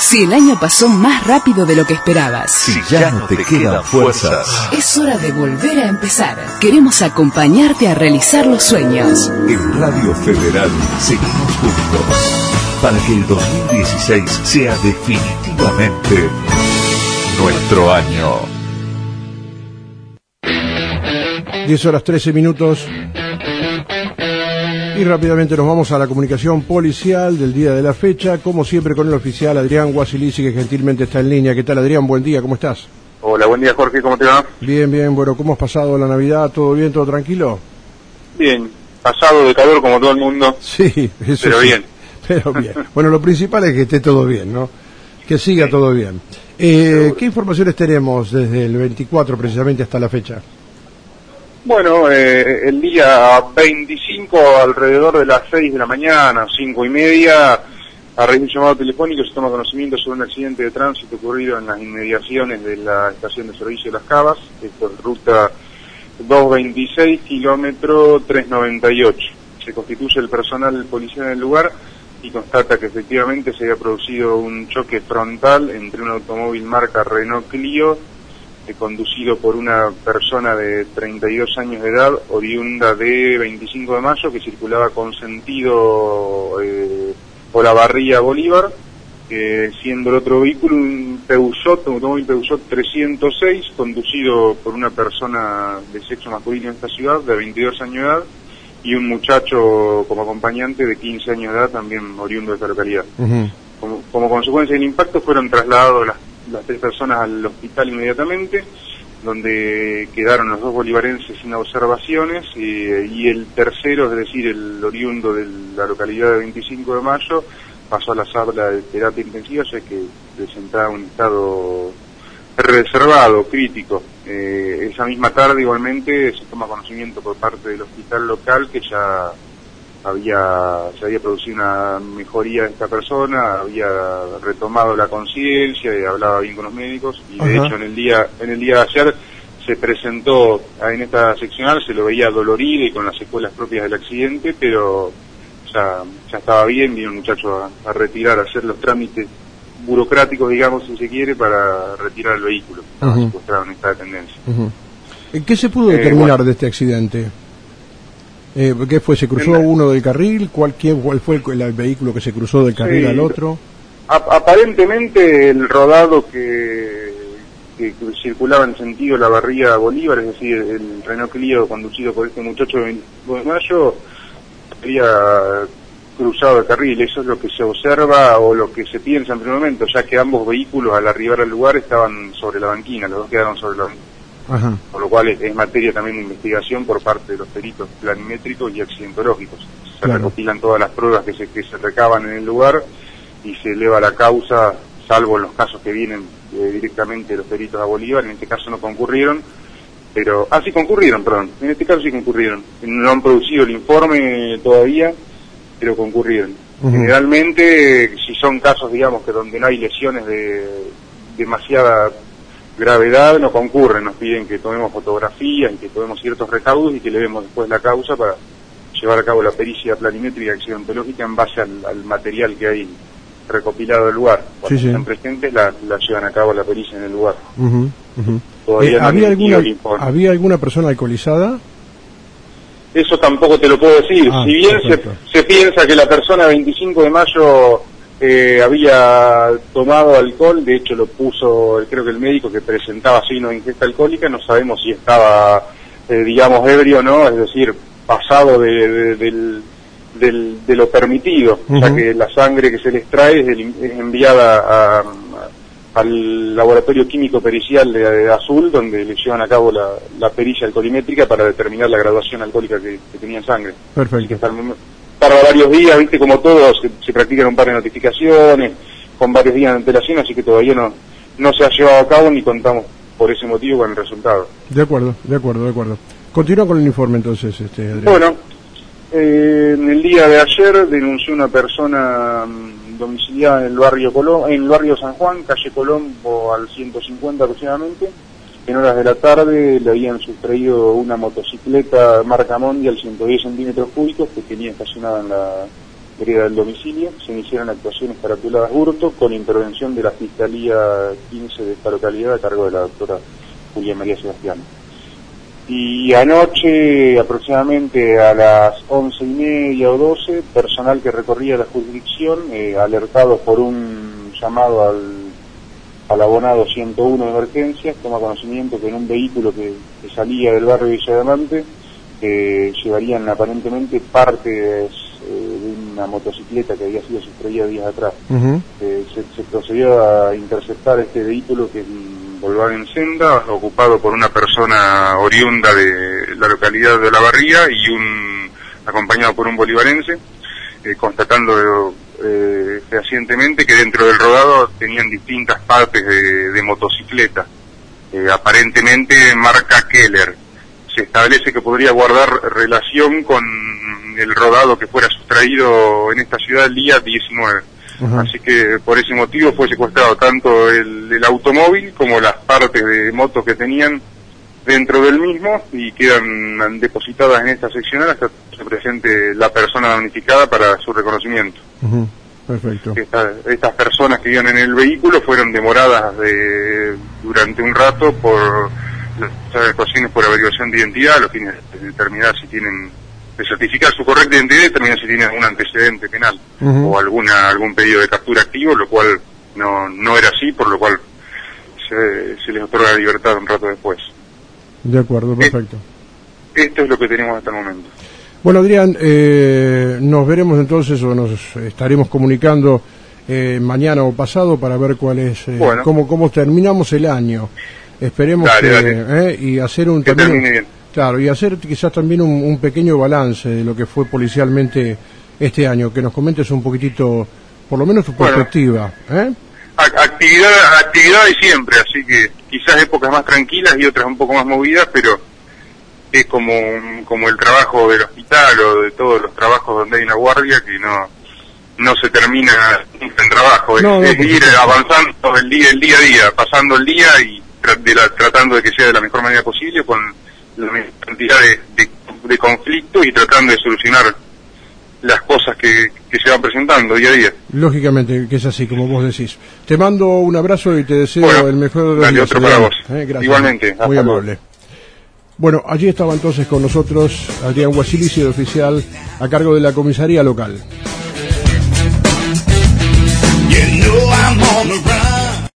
Si el año pasó más rápido de lo que esperabas, si ya no te quedan fuerzas, es hora de volver a empezar. Queremos acompañarte a realizar los sueños. En Radio Federal seguimos juntos para que el 2016 sea definitivamente nuestro año. 10:13. Y rápidamente nos vamos a la comunicación policial del día de la fecha, como siempre con el oficial Adrián Guasilisi, que gentilmente está en línea. ¿Qué tal, Adrián? Buen día, ¿cómo estás? Hola, buen día, Jorge, ¿cómo te va? Bien, bien, bueno, ¿cómo has pasado la Navidad? ¿Todo bien, todo tranquilo? Bien, pasado de calor como todo el mundo. Sí, eso pero sí, bien. Pero bien. Bueno, lo principal es que esté todo bien, ¿no? Que siga sí. Todo bien. ¿Qué informaciones tenemos desde el 24 precisamente hasta la fecha? Bueno, el día 25, alrededor de las 6 de la mañana, 5:30, a raíz de un llamado telefónico se toma conocimiento sobre un accidente de tránsito ocurrido en las inmediaciones de la estación de servicio de Las Cavas, esto es ruta 226, kilómetro 398. Se constituye el personal policial en el lugar y constata que efectivamente se había producido un choque frontal entre un automóvil marca Renault Clio, conducido por una persona de 32 años de edad, oriunda de 25 de mayo, que circulaba con sentido por la Barría Bolívar, siendo el otro vehículo un automóvil Peugeot 306, conducido por una persona de sexo masculino en esta ciudad, de 22 años de edad, y un muchacho como acompañante de 15 años de edad, también oriundo de esta localidad. Uh-huh. Como consecuencia del impacto fueron trasladados las tres personas al hospital inmediatamente, donde quedaron los dos bolivarenses sin observaciones, y el tercero, es decir, el oriundo de la localidad de 25 de mayo, pasó a la sala de terapia intensiva, ya que presentaba un estado reservado, crítico. Esa misma tarde igualmente se toma conocimiento por parte del hospital local que ya se había producido una mejoría de esta persona, había retomado la conciencia y hablaba bien con los médicos, y de hecho en el día de ayer se presentó en esta seccional, se lo veía dolorido y con las secuelas propias del accidente, pero ya estaba bien, vino un muchacho a retirar, a hacer los trámites burocráticos, digamos, si se quiere, para retirar el vehículo. Estaba secuestrado en esta dependencia. ¿Qué se pudo determinar de este accidente? ¿Qué fue? ¿Se cruzó uno del carril? ¿Cuál fue el vehículo que se cruzó del carril al otro? Aparentemente el rodado que circulaba en sentido la Barría Bolívar, es decir, el Renault Clio conducido por este muchacho de 25 de mayo, había cruzado el carril. Eso es lo que se observa o lo que se piensa en primer momento, ya que ambos vehículos al arribar al lugar estaban sobre la banquina, los dos quedaron sobre la banquina. Ajá. Por lo cual es materia también de investigación por parte de los peritos planimétricos y accidentológicos. Se recopilan todas las pruebas que se recaban en el lugar y se eleva la causa, salvo en los casos que vienen directamente de los peritos a Bolívar. En este caso no concurrieron, pero... sí concurrieron, perdón. En este caso sí concurrieron. No han producido el informe todavía, pero concurrieron. Generalmente, si son casos, digamos, que donde no hay lesiones de demasiada gravedad, no concurren, nos piden que tomemos fotografías y que tomemos ciertos recaudos y que le demos después la causa para llevar a cabo la pericia planimétrica y accidentológica en base al material que hay recopilado del lugar. Cuando están presentes la llevan a cabo la pericia en el lugar. Todavía no ¿Había alguna persona alcoholizada? Eso tampoco te lo puedo decir. Si bien se piensa que la persona 25 de mayo había tomado alcohol, de hecho lo puso, creo que el médico, que presentaba signos de ingesta alcohólica, no sabemos si estaba, digamos, ebrio o no, es decir, pasado de lo permitido, ya que la sangre que se le extrae es enviada al laboratorio químico pericial de Azul, donde le llevan a cabo la pericia alcoholimétrica para determinar la graduación alcohólica que tenía en sangre. Perfecto. Así que tarda varios días, viste, como todos, se practican un par de notificaciones con varios días de antelación, así que todavía no se ha llevado a cabo ni contamos por ese motivo con el resultado. De acuerdo. Continúa con el informe entonces, Adrián. Bueno, en el día de ayer denunció una persona domiciliada en el barrio San Juan, calle Colombo al 150 aproximadamente. En horas de la tarde le habían sustraído una motocicleta marca Mondial 110 centímetros cúbicos que tenía estacionada vereda del domicilio. Se iniciaron actuaciones caratuladas hurto con intervención de la Fiscalía 15 de esta localidad a cargo de la doctora Julia María Sebastián. Y anoche, aproximadamente a las 11:30 o 12, personal que recorría la jurisdicción, alertado por un llamado al abonado 101 de emergencias, toma conocimiento que en un vehículo que salía del barrio Villa Diamante llevarían aparentemente partes de una motocicleta que había sido sustraída días atrás. Se procedió a interceptar este vehículo, que es un Volkswagen Senda, ocupado por una persona oriunda de la localidad de Olavarría y acompañado por un bolivarense, constatando fehacientemente que dentro del rodado tenían distintas partes de motocicleta, aparentemente marca Keller. Se establece que podría guardar relación con el rodado que fuera sustraído en esta ciudad el día 19. Así que por ese motivo fue secuestrado tanto el automóvil como las partes de motos que tenían dentro del mismo, y quedan depositadas en esta seccional hasta que se presente la persona damnificada para su reconocimiento. Perfecto. Estas personas que iban en el vehículo fueron demoradas durante un rato por las actuaciones por averiguación de identidad, a los fines de determinar si tienen, de certificar su correcta identidad y determinar si tienen algún antecedente penal o algún pedido de captura activo, lo cual no era así, por lo cual se les otorga la libertad un rato después. De acuerdo, perfecto. Esto es lo que tenemos hasta el momento. Bueno, Adrián, nos veremos entonces, o nos estaremos comunicando mañana o pasado para ver cuál es, cómo terminamos el año. Esperemos y hacer que termine bien. Claro, y hacer quizás también un pequeño balance de lo que fue policialmente este año, que nos comentes un poquitito, por lo menos tu perspectiva. Actividad hay siempre, así que quizás épocas más tranquilas y otras un poco más movidas, pero es como el trabajo del hospital o de todos los trabajos donde hay una guardia, que no se termina nunca en trabajo, es ir avanzando el día a día, pasando el día y tratando de que sea de la mejor manera posible, con la menor cantidad de conflictos, y tratando de solucionar las cosas que se van presentando día a día. Lógicamente que es así, como vos decís. Te mando un abrazo y te deseo el mejor de los días. Otro para vos. Gracias. Igualmente. Muy amable. Bueno, allí estaba entonces con nosotros Adrián Guasilici, de oficial a cargo de la comisaría local.